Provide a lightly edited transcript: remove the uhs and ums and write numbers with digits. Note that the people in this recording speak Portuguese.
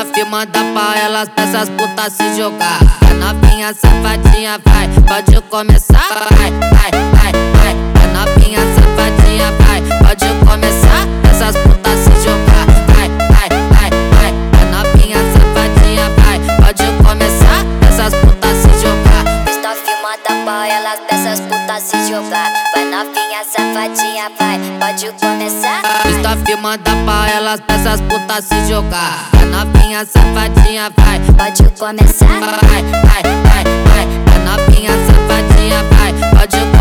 Está filmando pra elas, pra essas putas se jogar. A novinha safadinha vai, pode começar. Vai, vai, vai, vai. A novinha safadinha vai, pode começar. Essas putas se jogar. Vai, vai, vai, vai. A novinha safadinha vai, pode começar. Essas putas se jogar. Está filmando pra elas, pra essas putas se jogar. Vai novinha safadinha vai, pode começar. Está filmando pra elas, pra essas putas se jogar. A novinha safadinha vai, pode começar. vai, vai, vai, vai. A novinha safadinha vai, pode começar.